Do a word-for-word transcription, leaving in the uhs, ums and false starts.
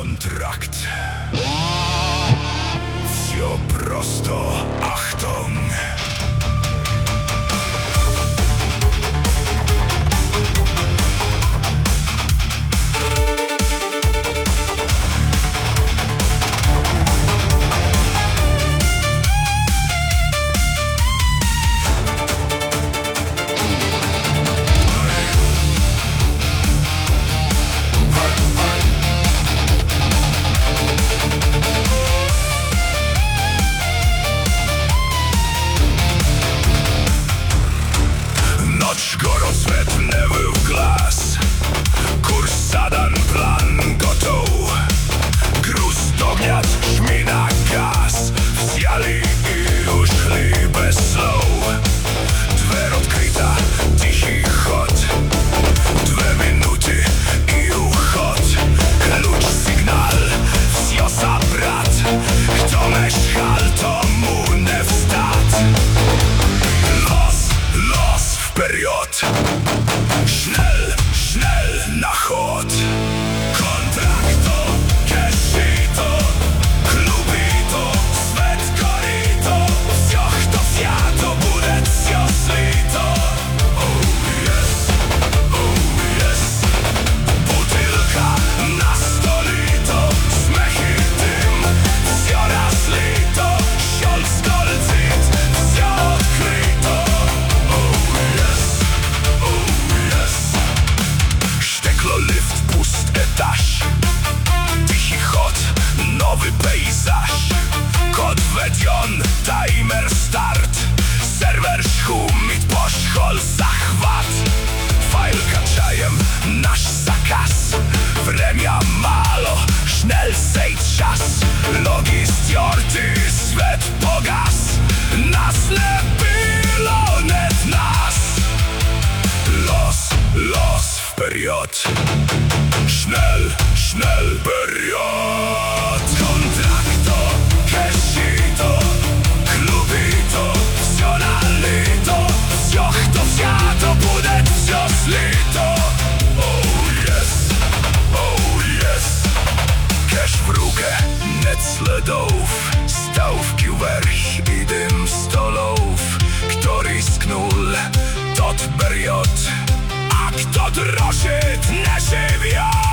Kontrakt. Все просто, Achtung. Noc gorosvetne w glas. Kurs zadan, plan gotov. Gruz dogniat, šmina gaz. Wzjali i już szli bez slov. Dver odkryta, tichý chod. Dve minuty i uchod. Klucz, sygnal, wsio zabrat. Kto meškal, to mu ne vstat. Los, los wperiod. Schnell, schnell na chod. Kontrakto, kesito, klubito, svet korito. Wsio kto wsiato, bude wsio slito. Oh yes, oh yes. Butylka na stolito. Smechy, dym, wsio razlito. Siol, skolcit, wsio odkryto. Oh yes, oh yes. Szteklo, lift, pust etaż. Tichy chod, nowy pejzaż. Kod wedion, timer start. Serwer szumit, poszchol, zachwat. File kaczajem, nasz zakaz. Vremia malo, schnell sejt czas. Logi stjorty, svet pogas. Nas lepilo, net nas. Los, los wperiod. Schnell, schnell period. Kontrakto, kesito, klubito, wsio nalito. Wsio kto wsiato, bude wsio slito. Oh yes, oh yes. Cash w rukę, net sledów. Stałówki wверх i dym stolów. Kto risknul, tot period. A kto drożyt, nie żywiot.